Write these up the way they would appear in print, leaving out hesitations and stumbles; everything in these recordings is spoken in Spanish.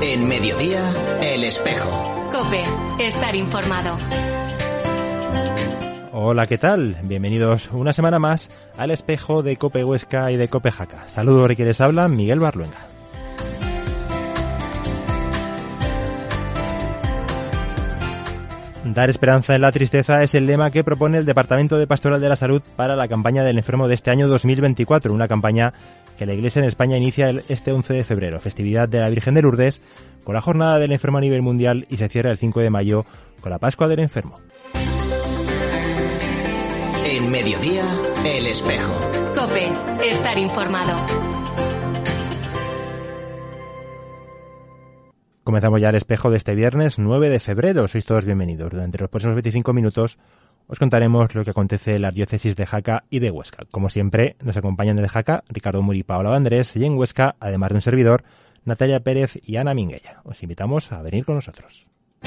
En Mediodía, El Espejo. COPE, estar informado. Hola, ¿qué tal? Bienvenidos una semana más al Espejo de COPE Huesca y de COPE Jaca. Saludos de quienes hablan, Miguel Barluenga. Dar esperanza en la tristeza es el lema que propone el Departamento de Pastoral de la Salud para la campaña del enfermo de este año 2024, una campaña que la Iglesia en España inicia este 11 de febrero, festividad de la Virgen de Lourdes, con la Jornada del Enfermo a nivel mundial y se cierra el 5 de mayo con la Pascua del Enfermo. En Mediodía, El Espejo. COPE, estar informado. Comenzamos ya el Espejo de este viernes 9 de febrero. Sois todos bienvenidos. Durante los próximos 25 minutos os contaremos lo que acontece en las diócesis de Jaca y de Huesca. Como siempre, nos acompañan desde Jaca Ricardo Mur y Paola Vandrés, y en Huesca, además de un servidor, Natalia Pérez y Ana Minguella. Os invitamos a venir con nosotros.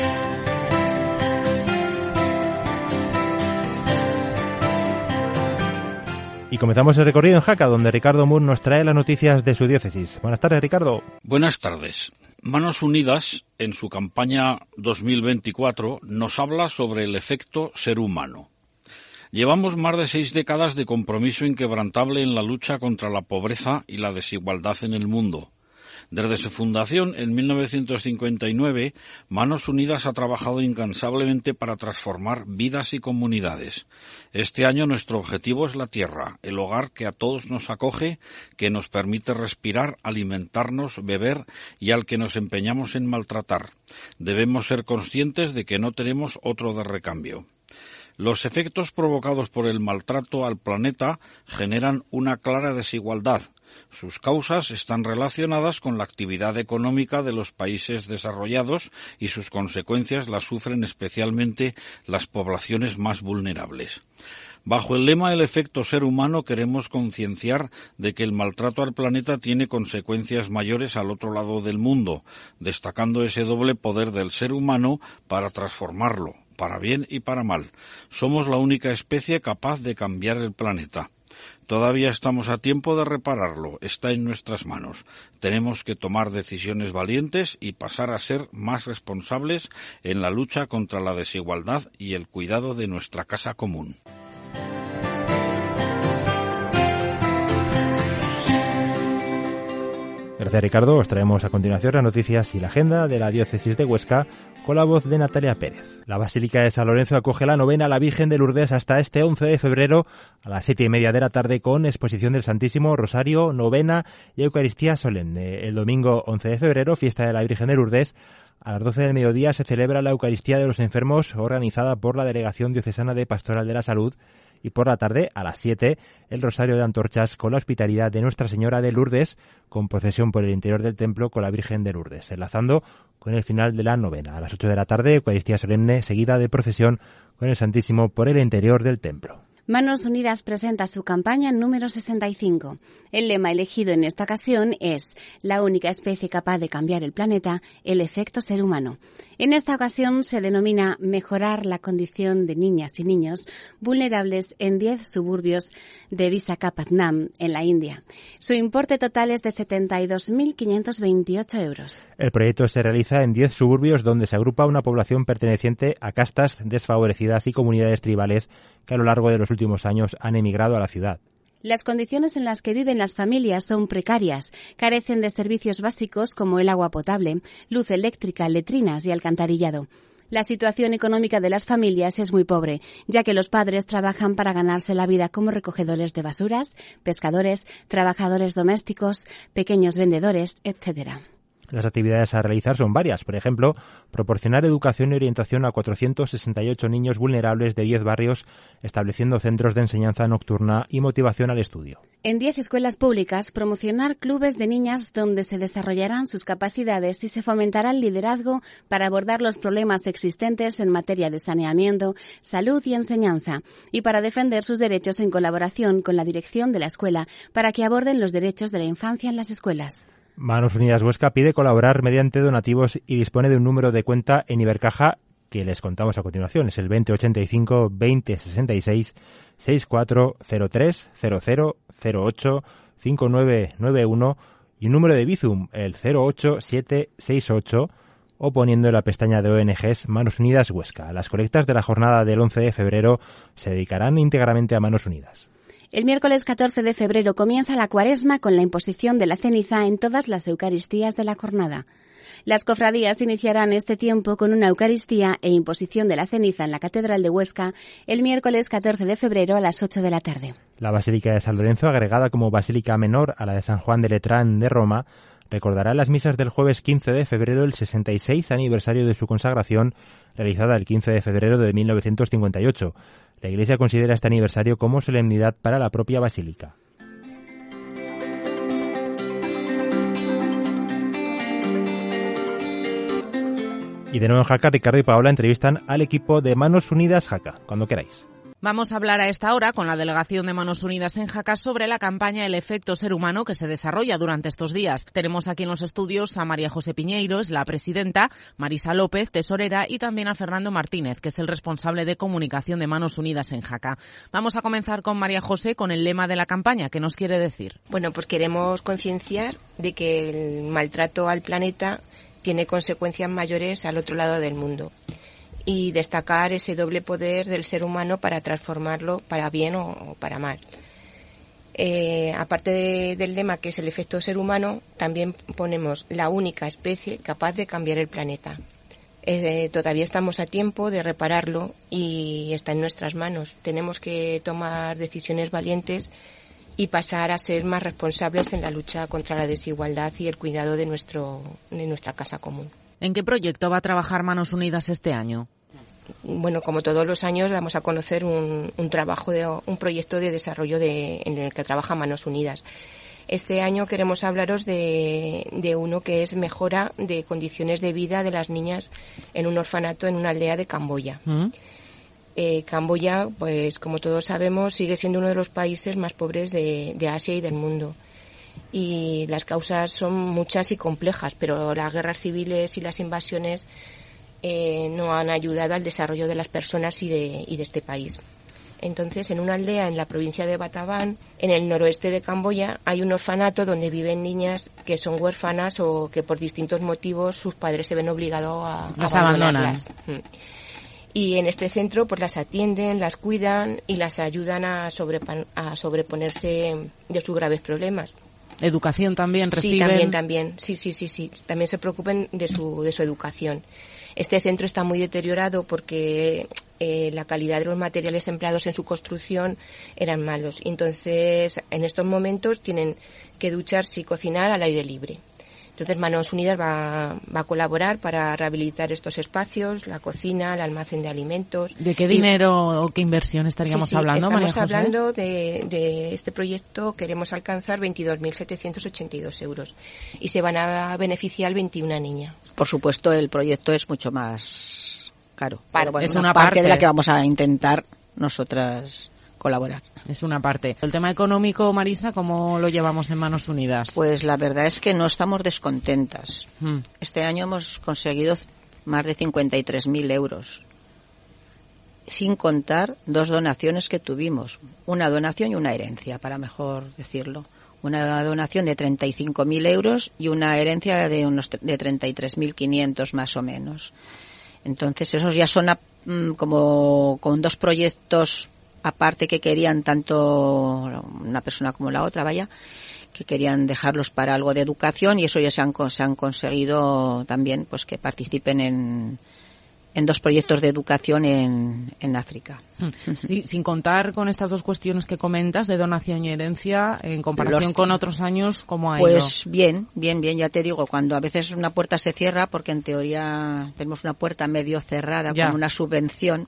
Y comenzamos el recorrido en Jaca, donde Ricardo Mur nos trae las noticias de su diócesis. Buenas tardes, Ricardo. Buenas tardes. Manos Unidas, en su campaña 2024, nos habla sobre el efecto ser humano. Llevamos más de 6 décadas de compromiso inquebrantable en la lucha contra la pobreza y la desigualdad en el mundo. Desde su fundación en 1959, Manos Unidas ha trabajado incansablemente para transformar vidas y comunidades. Este año nuestro objetivo es la tierra, el hogar que a todos nos acoge, que nos permite respirar, alimentarnos, beber y al que nos empeñamos en maltratar. Debemos ser conscientes de que no tenemos otro de recambio. Los efectos provocados por el maltrato al planeta generan una clara desigualdad. Sus causas están relacionadas con la actividad económica de los países desarrollados y sus consecuencias las sufren especialmente las poblaciones más vulnerables. Bajo el lema «El efecto ser humano» queremos concienciar de que el maltrato al planeta tiene consecuencias mayores al otro lado del mundo, destacando ese doble poder del ser humano para transformarlo, para bien y para mal. Somos la única especie capaz de cambiar el planeta. Todavía estamos a tiempo de repararlo, está en nuestras manos. Tenemos que tomar decisiones valientes y pasar a ser más responsables en la lucha contra la desigualdad y el cuidado de nuestra casa común. Gracias, Ricardo. Os traemos a continuación las noticias y la agenda de la diócesis de Huesca con la voz de Natalia Pérez. La Basílica de San Lorenzo acoge la novena a la Virgen de Lourdes hasta este 11 de febrero a las 7:30 de la tarde con exposición del Santísimo, Rosario, novena y Eucaristía solemne. El domingo 11 de febrero, fiesta de la Virgen de Lourdes, a las 12 del mediodía se celebra la Eucaristía de los Enfermos organizada por la Delegación Diocesana de Pastoral de la Salud. Y por la tarde, a las 7, el Rosario de Antorchas con la hospitalidad de Nuestra Señora de Lourdes, con procesión por el interior del templo con la Virgen de Lourdes, enlazando con el final de la novena. A las 8 de la tarde, Eucaristía solemne, seguida de procesión con el Santísimo por el interior del templo. Manos Unidas presenta su campaña número 65. El lema elegido en esta ocasión es «La única especie capaz de cambiar el planeta, el efecto ser humano». En esta ocasión se denomina mejorar la condición de niñas y niños vulnerables en 10 suburbios de Visakhapatnam, en la India. Su importe total es de 72.528 euros. El proyecto se realiza en 10 suburbios donde se agrupa una población perteneciente a castas desfavorecidas y comunidades tribales que a lo largo de los últimos años han emigrado a la ciudad. Las condiciones en las que viven las familias son precarias, carecen de servicios básicos como el agua potable, luz eléctrica, letrinas y alcantarillado. La situación económica de las familias es muy pobre, ya que los padres trabajan para ganarse la vida como recogedores de basuras, pescadores, trabajadores domésticos, pequeños vendedores, etc. Las actividades a realizar son varias. Por ejemplo, proporcionar educación y orientación a 468 niños vulnerables de 10 barrios, estableciendo centros de enseñanza nocturna y motivación al estudio. En 10 escuelas públicas, promocionar clubes de niñas donde se desarrollarán sus capacidades y se fomentará el liderazgo para abordar los problemas existentes en materia de saneamiento, salud y enseñanza, y para defender sus derechos en colaboración con la dirección de la escuela para que aborden los derechos de la infancia en las escuelas. Manos Unidas Huesca pide colaborar mediante donativos y dispone de un número de cuenta en Ibercaja que les contamos a continuación. Es el 2085 2066 6403 0008 5991 y un número de Bizum, el 08768, o poniendo en la pestaña de ONGs Manos Unidas Huesca. Las colectas de la jornada del 11 de febrero se dedicarán íntegramente a Manos Unidas. El miércoles 14 de febrero comienza la Cuaresma con la imposición de la ceniza en todas las Eucaristías de la jornada. Las cofradías iniciarán este tiempo con una Eucaristía e imposición de la ceniza en la Catedral de Huesca el miércoles 14 de febrero a las 8 de la tarde. La Basílica de San Lorenzo, agregada como Basílica Menor a la de San Juan de Letrán de Roma, recordará en las misas del jueves 15 de febrero el 66 aniversario de su consagración, realizada el 15 de febrero de 1958. La Iglesia considera este aniversario como solemnidad para la propia basílica. Y de nuevo en Jaca, Ricardo y Paola entrevistan al equipo de Manos Unidas Jaca, cuando queráis. Vamos a hablar a esta hora con la delegación de Manos Unidas en Jaca sobre la campaña El Efecto Ser Humano que se desarrolla durante estos días. Tenemos aquí en los estudios a María José Piñeiro, es la presidenta, Marisa López, tesorera, y también a Fernando Martínez, que es el responsable de comunicación de Manos Unidas en Jaca. Vamos a comenzar con María José con el lema de la campaña. ¿Qué nos quiere decir? Bueno, pues queremos concienciar de que el maltrato al planeta tiene consecuencias mayores al otro lado del mundo y destacar ese doble poder del ser humano para transformarlo para bien o para mal. Aparte del lema que es el efecto ser humano, también ponemos la única especie capaz de cambiar el planeta. Todavía estamos a tiempo de repararlo y está en nuestras manos. Tenemos que tomar decisiones valientes y pasar a ser más responsables en la lucha contra la desigualdad y el cuidado de nuestra casa común. ¿En qué proyecto va a trabajar Manos Unidas este año? Bueno, como todos los años damos a conocer un proyecto de desarrollo en el que trabaja Manos Unidas. Este año queremos hablaros de uno que es mejora de condiciones de vida de las niñas en un orfanato en una aldea de Camboya. Camboya, pues como todos sabemos, sigue siendo uno de los países más pobres de Asia y del mundo. Y las causas son muchas y complejas, pero las guerras civiles y las invasiones no han ayudado al desarrollo de las personas y de este país. Entonces, en una aldea en la provincia de Battambang, en el noroeste de Camboya, hay un orfanato donde viven niñas que son huérfanas o que por distintos motivos sus padres se ven obligados a abandonarlas. Y en este centro pues las atienden, las cuidan y las ayudan a sobreponerse de sus graves problemas. ¿Educación también reciben? Sí, también. Sí. También se preocupan de su educación. Este centro está muy deteriorado porque la calidad de los materiales empleados en su construcción eran malos. Entonces, en estos momentos tienen que ducharse y cocinar al aire libre. Entonces, Manos Unidas va a colaborar para rehabilitar estos espacios, la cocina, el almacén de alimentos. ¿De qué dinero o qué inversión estaríamos hablando, María José? Estamos hablando de este proyecto, queremos alcanzar 22.782 euros y se van a beneficiar 21 niñas. Por supuesto, el proyecto es mucho más caro. Es una parte de la que vamos a intentar nosotras colaborar. Es una parte. El tema económico, Marisa, ¿cómo lo llevamos en Manos Unidas? Pues la verdad es que no estamos descontentas. Este año hemos conseguido más de 53.000 euros, sin contar 2 donaciones que tuvimos. Una donación y una herencia, para mejor decirlo. Una donación de 35.000 euros y una herencia de 33.500 más o menos. Entonces esos ya son como con 2 proyectos aparte que querían tanto una persona como la otra, que querían dejarlos para algo de educación y eso ya se han conseguido también pues que participen en 2 proyectos de educación en África. Sí, sin contar con estas 2 cuestiones que comentas de donación y herencia, en comparación con otros años, ¿cómo ha ido? Pues bien, ya te digo, cuando a veces una puerta se cierra, porque en teoría tenemos una puerta medio cerrada con una subvención,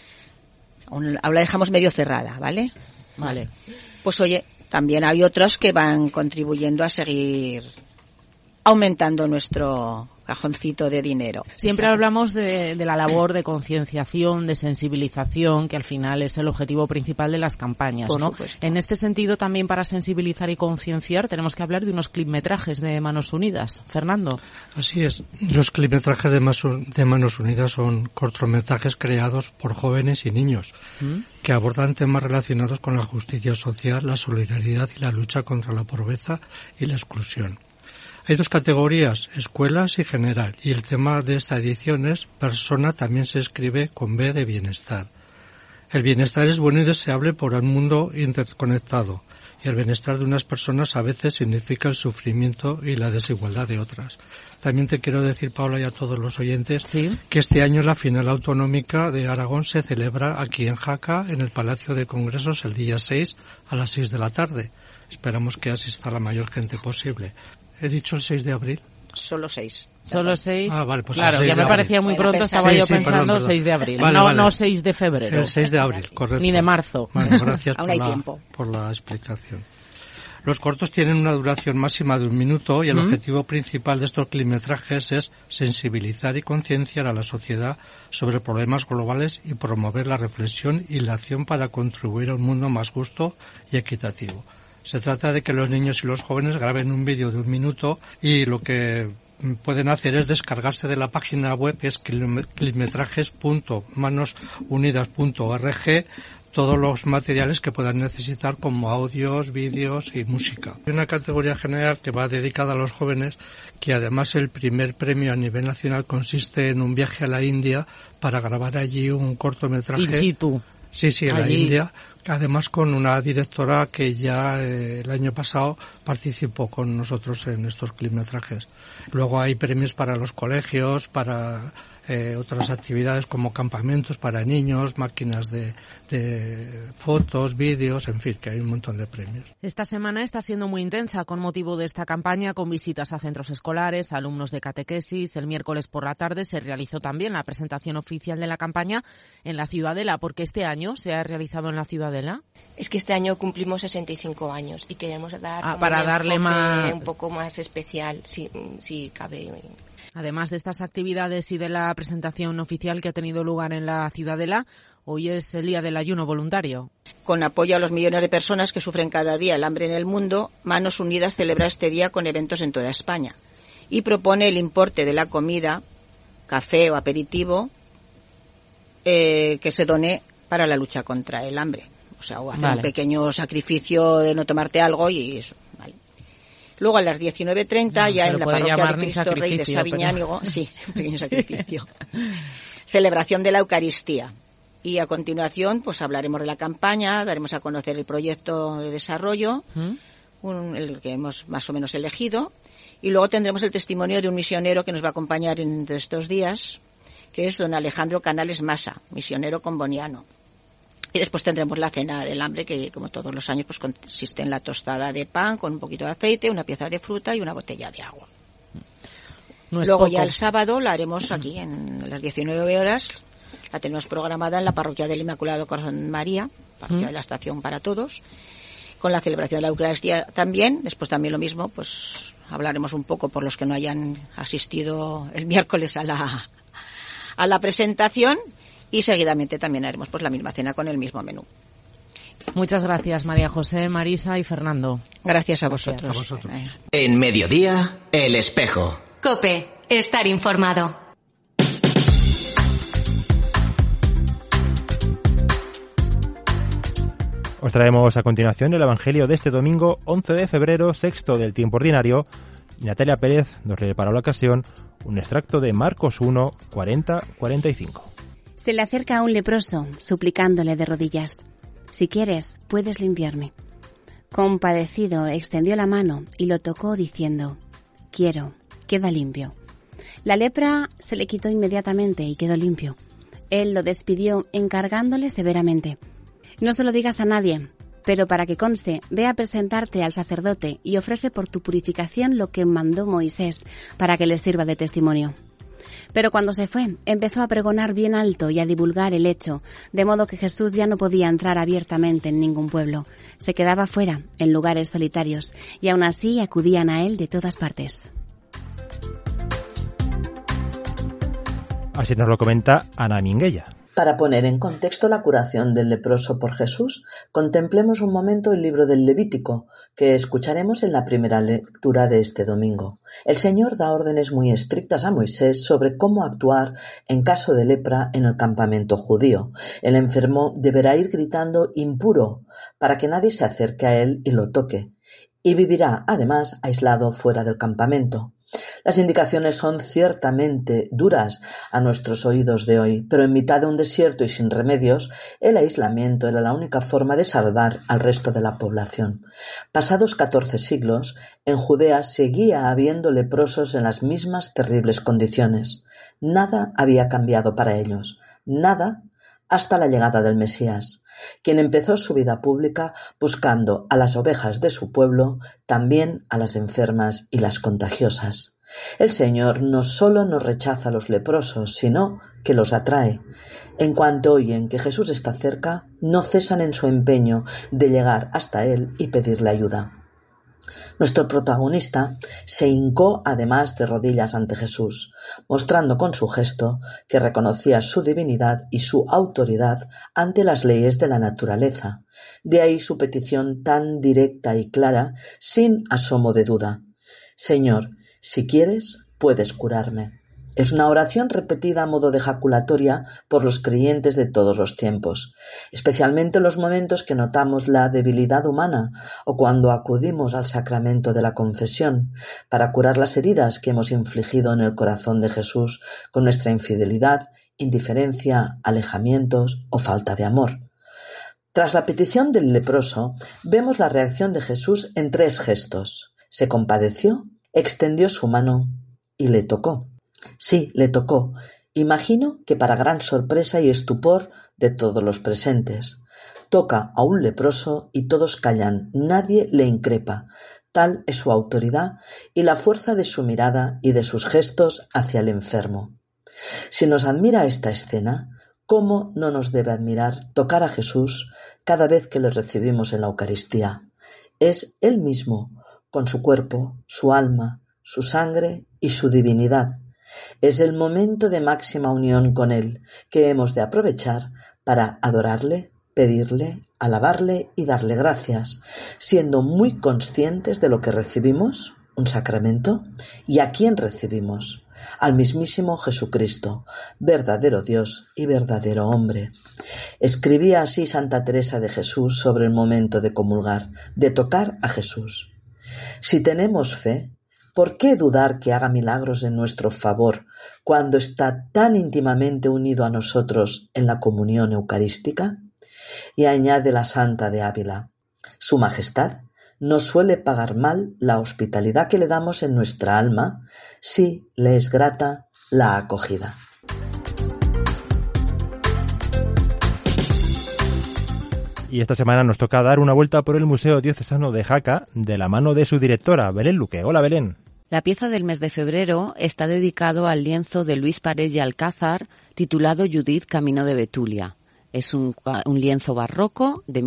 la dejamos medio cerrada, ¿vale? Vale. Pues oye, también hay otros que van contribuyendo a seguir aumentando nuestro cajoncito de dinero. Siempre hablamos de la labor de concienciación, de sensibilización, que al final es el objetivo principal de las campañas, Por ¿no? supuesto. En este sentido, también para sensibilizar y concienciar, tenemos que hablar de unos clipmetrajes de Manos Unidas. Fernando. Así es. Los clipmetrajes de Manos Unidas son cortometrajes creados por jóvenes y niños que abordan temas relacionados con la justicia social, la solidaridad y la lucha contra la pobreza y la exclusión. Hay dos categorías, escuelas y general, y el tema de esta edición es persona, también se escribe con B de bienestar. El bienestar es bueno y deseable por un mundo interconectado, y el bienestar de unas personas a veces significa el sufrimiento y la desigualdad de otras. También te quiero decir, Paula, y a todos los oyentes, que este año la final autonómica de Aragón se celebra aquí en Jaca, en el Palacio de Congresos, el día 6 a las 6 de la tarde. Esperamos que asista la mayor gente posible. ¿He dicho el 6 de abril? Solo 6. Solo 6. Ah, vale, pues claro, 6 ya me parecía muy pronto, estaba yo pensando perdón. 6 de abril, Vale, no, vale. no 6 de febrero. El 6 de abril, correcto. Ni de marzo. Bueno, gracias Aún hay tiempo. por la explicación. Los cortos tienen una duración máxima de 1 minuto y el objetivo principal de estos climetrajes es sensibilizar y concienciar a la sociedad sobre problemas globales y promover la reflexión y la acción para contribuir a un mundo más justo y equitativo. Se trata de que los niños y los jóvenes graben un vídeo de 1 minuto y lo que pueden hacer es descargarse de la página web, que es climetrajes.manosunidas.org, todos los materiales que puedan necesitar como audios, vídeos y música. Hay una categoría general que va dedicada a los jóvenes, que además el primer premio a nivel nacional consiste en un viaje a la India para grabar allí un cortometraje. In situ. Sí, en la India, además con una directora que ya el año pasado participó con nosotros en estos climetrajes. Luego hay premios para los colegios, para otras actividades como campamentos para niños, máquinas de fotos, vídeos, en fin, que hay un montón de premios. Esta semana está siendo muy intensa con motivo de esta campaña, con visitas a centros escolares, alumnos de catequesis. El miércoles por la tarde se realizó también la presentación oficial de la campaña en la Ciudadela, porque este año se ha realizado en la Ciudadela. Es que este año cumplimos 65 años y queremos dar para darle un poco más especial, si cabe. Además de estas actividades y de la presentación oficial que ha tenido lugar en la Ciudadela, hoy es el Día del Ayuno Voluntario. Con apoyo a los millones de personas que sufren cada día el hambre en el mundo, Manos Unidas celebra este día con eventos en toda España y propone el importe de la comida, café o aperitivo, que se done para la lucha contra el hambre. O sea, o hacer un pequeño sacrificio de no tomarte algo y eso. Luego a las 19:30, ya en la parroquia de Cristo Rey de Sabiñánigo, sí, un pequeño sacrificio. Celebración de la Eucaristía. Y a continuación, pues hablaremos de la campaña, daremos a conocer el proyecto de desarrollo, el que hemos más o menos elegido, y luego tendremos el testimonio de un misionero que nos va a acompañar entre estos días, que es don Alejandro Canales Masa, misionero comboniano. Y después tendremos la cena del hambre, que como todos los años pues consiste en la tostada de pan con un poquito de aceite, una pieza de fruta y una botella de agua. Luego ya el sábado la haremos aquí en las 19 horas. La tenemos programada en la parroquia del Inmaculado Corazón de María, parroquia de la Estación para todos, con la celebración de la Eucaristía también. Después también lo mismo, pues hablaremos un poco por los que no hayan asistido el miércoles a la presentación. Y seguidamente también haremos pues la misma cena con el mismo menú. Muchas gracias, María José, Marisa y Fernando. Gracias a vosotros. En Mediodía, El Espejo. COPE, estar informado. Os traemos a continuación el Evangelio de este domingo 11 de febrero, sexto del tiempo ordinario. Natalia Pérez nos lee para la ocasión un extracto de Marcos 1, 40-45. Se le acerca a un leproso, suplicándole de rodillas: «Si quieres, puedes limpiarme». Compadecido, extendió la mano y lo tocó diciendo: «Quiero, queda limpio». La lepra se le quitó inmediatamente y quedó limpio. Él lo despidió encargándole severamente: «No se lo digas a nadie, pero para que conste, ve a presentarte al sacerdote y ofrece por tu purificación lo que mandó Moisés para que le sirva de testimonio». Pero cuando se fue, empezó a pregonar bien alto y a divulgar el hecho, de modo que Jesús ya no podía entrar abiertamente en ningún pueblo. Se quedaba fuera, en lugares solitarios, y aún así acudían a él de todas partes. Así nos lo comenta Ana Minguella. Para poner en contexto la curación del leproso por Jesús, contemplemos un momento el libro del Levítico, que escucharemos en la primera lectura de este domingo. El Señor da órdenes muy estrictas a Moisés sobre cómo actuar en caso de lepra en el campamento judío. El enfermo deberá ir gritando impuro para que nadie se acerque a él y lo toque. y vivirá, además, aislado fuera del campamento. Las indicaciones son ciertamente duras a nuestros oídos de hoy, pero en mitad de un desierto y sin remedios, el aislamiento era la única forma de salvar al resto de la población. Pasados 14 siglos, en Judea seguía habiendo leprosos en las mismas terribles condiciones. Nada había cambiado para ellos, nada hasta la llegada del Mesías, quien empezó su vida pública buscando a las ovejas de su pueblo, también a las enfermas y las contagiosas. El Señor no solo no rechaza a los leprosos, sino que los atrae. En cuanto oyen que Jesús está cerca, no cesan en su empeño de llegar hasta Él y pedirle ayuda. Nuestro protagonista se hincó además de rodillas ante Jesús, mostrando con su gesto que reconocía su divinidad y su autoridad ante las leyes de la naturaleza. De ahí su petición tan directa y clara, sin asomo de duda. Señor, si quieres, puedes curarme. Es una oración repetida a modo de ejaculatoria por los creyentes de todos los tiempos, especialmente en los momentos que notamos la debilidad humana o cuando acudimos al sacramento de la confesión para curar las heridas que hemos infligido en el corazón de Jesús con nuestra infidelidad, indiferencia, alejamientos o falta de amor. Tras la petición del leproso, vemos la reacción de Jesús en 3 gestos. Se compadeció, extendió su mano y le tocó. Sí, le tocó. Imagino que para gran sorpresa y estupor de todos los presentes. Toca a un leproso y todos callan, nadie le increpa. Tal es su autoridad y la fuerza de su mirada y de sus gestos hacia el enfermo. Si nos admira esta escena, ¿cómo no nos debe admirar tocar a Jesús cada vez que le recibimos en la Eucaristía? Es Él mismo, con su cuerpo, su alma, su sangre y su divinidad. Es el momento de máxima unión con Él, que hemos de aprovechar para adorarle, pedirle, alabarle y darle gracias, siendo muy conscientes de lo que recibimos, un sacramento, y a quién recibimos, al mismísimo Jesucristo, verdadero Dios y verdadero hombre. Escribía así Santa Teresa de Jesús sobre el momento de comulgar, de tocar a Jesús. Si tenemos fe, ¿por qué dudar que haga milagros en nuestro favor cuando está tan íntimamente unido a nosotros en la comunión eucarística? Y añade la Santa de Ávila, Su Majestad no suele pagar mal la hospitalidad que le damos en nuestra alma si le es grata la acogida. Y esta semana nos toca dar una vuelta por el Museo Diocesano de Jaca de la mano de su directora, Belén Luque. Hola, Belén. La pieza del mes de febrero está dedicado al lienzo de Luis Paret y Alcázar titulado Judith, Camino de Betulia. Es un lienzo barroco de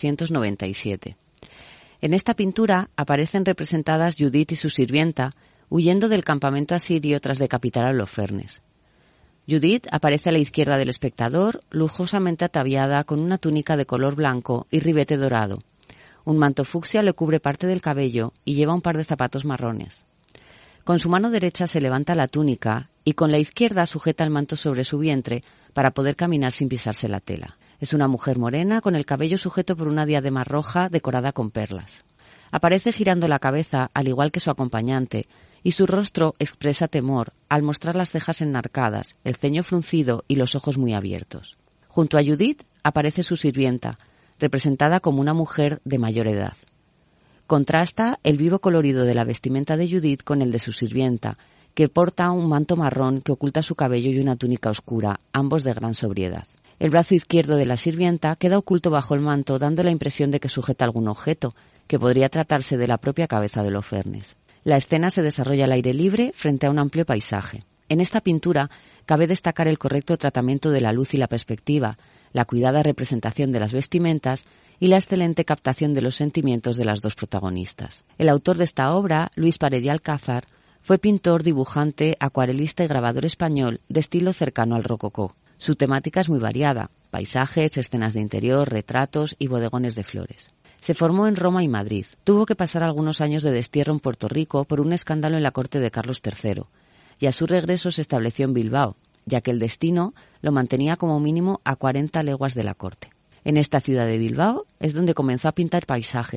1797. En esta pintura aparecen representadas Judith y su sirvienta huyendo del campamento asirio tras decapitar a Holofernes. Judith aparece a la izquierda del espectador, lujosamente ataviada con una túnica de color blanco y ribete dorado. Un manto fucsia le cubre parte del cabello y lleva un par de zapatos marrones. Con su mano derecha se levanta la túnica y con la izquierda sujeta el manto sobre su vientre para poder caminar sin pisarse la tela. Es una mujer morena con el cabello sujeto por una diadema roja decorada con perlas. Aparece girando la cabeza al igual que su acompañante y su rostro expresa temor al mostrar las cejas enarcadas, el ceño fruncido y los ojos muy abiertos. Junto a Judith aparece su sirvienta, representada como una mujer de mayor edad. Contrasta el vivo colorido de la vestimenta de Judith con el de su sirvienta, que porta un manto marrón que oculta su cabello y una túnica oscura, ambos de gran sobriedad. El brazo izquierdo de la sirvienta queda oculto bajo el manto, dando la impresión de que sujeta algún objeto, que podría tratarse de la propia cabeza de Holofernes. La escena se desarrolla al aire libre frente a un amplio paisaje. En esta pintura cabe destacar el correcto tratamiento de la luz y la perspectiva, la cuidada representación de las vestimentas y la excelente captación de los sentimientos de las dos protagonistas. El autor de esta obra, Luis Paret y Alcázar, fue pintor, dibujante, acuarelista y grabador español de estilo cercano al rococó. Su temática es muy variada: paisajes, escenas de interior, retratos y bodegones de flores. Se formó en Roma y Madrid. Tuvo que pasar algunos años de destierro en Puerto Rico por un escándalo en la corte de Carlos III, y a su regreso se estableció en Bilbao, ya que el destino lo mantenía como mínimo a 40 leguas de la corte. En esta ciudad de Bilbao es donde comenzó a pintar paisajes,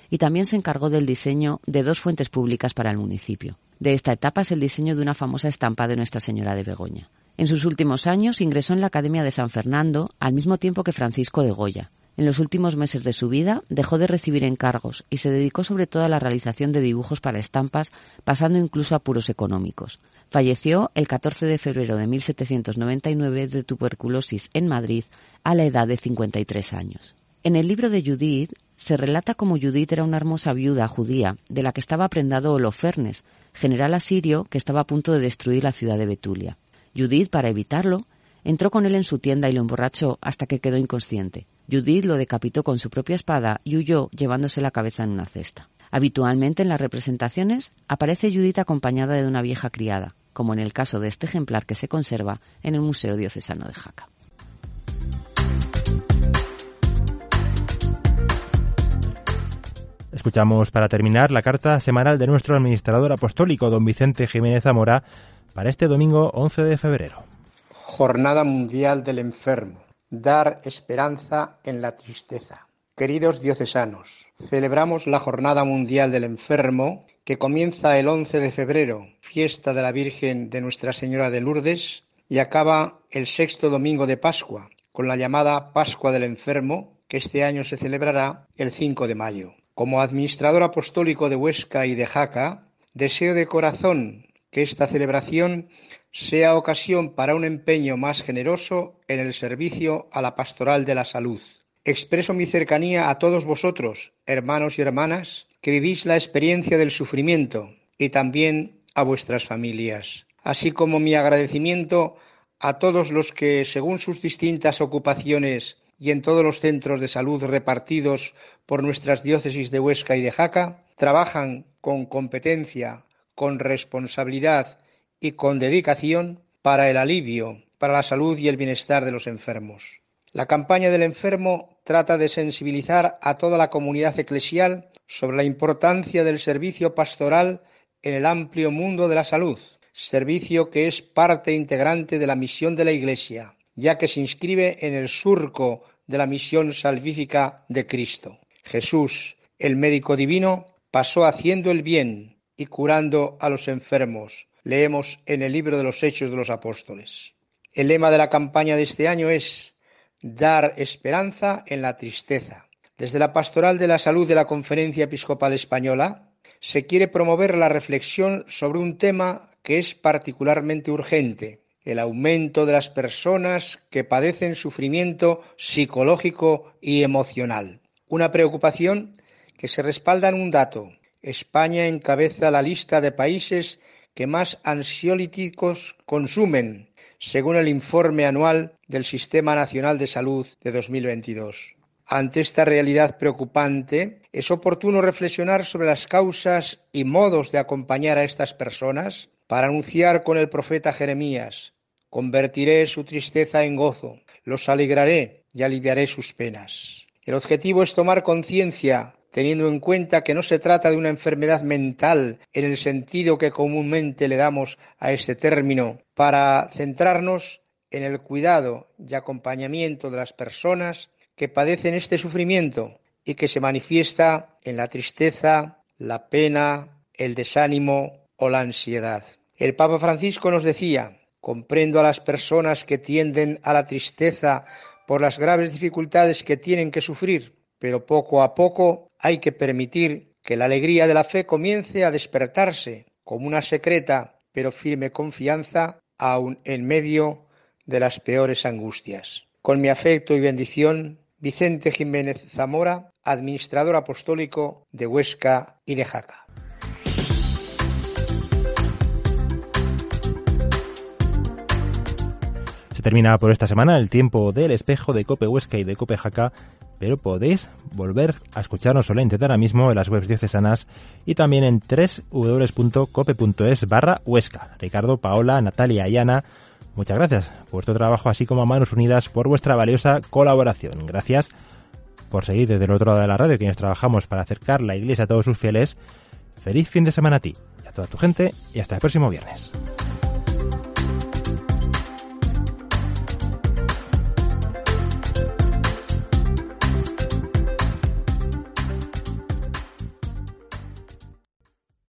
y también se encargó del diseño de 2 fuentes públicas para el municipio. De esta etapa es el diseño de una famosa estampa de Nuestra Señora de Begoña. En sus últimos años ingresó en la Academia de San Fernando al mismo tiempo que Francisco de Goya. En los últimos meses de su vida dejó de recibir encargos y se dedicó sobre todo a la realización de dibujos para estampas, pasando incluso a apuros económicos. Falleció el 14 de febrero de 1799 de tuberculosis en Madrid a la edad de 53 años. En el libro de Judith se relata cómo Judith era una hermosa viuda judía de la que estaba prendado Holofernes, general asirio que estaba a punto de destruir la ciudad de Betulia. Judith, para evitarlo, entró con él en su tienda y lo emborrachó hasta que quedó inconsciente. Judith lo decapitó con su propia espada y huyó llevándose la cabeza en una cesta. Habitualmente en las representaciones aparece Judith acompañada de una vieja criada, como en el caso de este ejemplar que se conserva en el Museo Diocesano de Jaca. Escuchamos para terminar la carta semanal de nuestro administrador apostólico, don Vicente Jiménez Zamora, para este domingo 11 de febrero. Jornada Mundial del Enfermo. Dar esperanza en la tristeza. Queridos diocesanos, celebramos la Jornada Mundial del Enfermo, que comienza el 11 de febrero, fiesta de la Virgen de Nuestra Señora de Lourdes, y acaba el 6º domingo de Pascua, con la llamada Pascua del Enfermo, que este año se celebrará el 5 de mayo. Como administrador apostólico de Huesca y de Jaca, deseo de corazón que esta celebración sea ocasión para un empeño más generoso en el servicio a la pastoral de la salud. Expreso mi cercanía a todos vosotros, hermanos y hermanas, que vivís la experiencia del sufrimiento, y también a vuestras familias, así como mi agradecimiento a todos los que, según sus distintas ocupaciones y en todos los centros de salud repartidos por nuestras diócesis de Huesca y de Jaca, trabajan con competencia, con responsabilidad y con dedicación para el alivio, para la salud y el bienestar de los enfermos. La campaña del enfermo trata de sensibilizar a toda la comunidad eclesial sobre la importancia del servicio pastoral en el amplio mundo de la salud, servicio que es parte integrante de la misión de la Iglesia, ya que se inscribe en el surco de la misión salvífica de Cristo. Jesús, el médico divino, pasó haciendo el bien y curando a los enfermos. Leemos en el libro de los Hechos de los Apóstoles. El lema de la campaña de este año es dar esperanza en la tristeza. Desde la Pastoral de la Salud de la Conferencia Episcopal Española se quiere promover la reflexión sobre un tema que es particularmente urgente: el aumento de las personas que padecen sufrimiento psicológico y emocional. Una preocupación que se respalda en un dato: España encabeza la lista de países que más ansiolíticos consumen, según el informe anual del Sistema Nacional de Salud de 2022. Ante esta realidad preocupante, es oportuno reflexionar sobre las causas y modos de acompañar a estas personas para anunciar con el profeta Jeremías: convertiré su tristeza en gozo, los alegraré y aliviaré sus penas. El objetivo es tomar conciencia, teniendo en cuenta que no se trata de una enfermedad mental en el sentido que comúnmente le damos a este término, para centrarnos en el cuidado y acompañamiento de las personas que padecen este sufrimiento y que se manifiesta en la tristeza, la pena, el desánimo o la ansiedad. El Papa Francisco nos decía: comprendo a las personas que tienden a la tristeza por las graves dificultades que tienen que sufrir, pero poco a poco hay que permitir que la alegría de la fe comience a despertarse como una secreta pero firme confianza aun en medio de las peores angustias. Con mi afecto y bendición, Vicente Jiménez Zamora, administrador apostólico de Huesca y de Jaca. Se termina por esta semana el tiempo del espejo de COPE Huesca y de COPE Jaca, pero podéis volver a escucharnos o a intentar ahora mismo en las webs diocesanas y también en www.cope.es/Huesca. Ricardo, Paola, Natalia y Ana, muchas gracias por vuestro trabajo, así como a Manos Unidas por vuestra valiosa colaboración. Gracias por seguir desde el otro lado de la radio, quienes trabajamos para acercar la Iglesia a todos sus fieles. Feliz fin de semana a ti y a toda tu gente, y hasta el próximo viernes.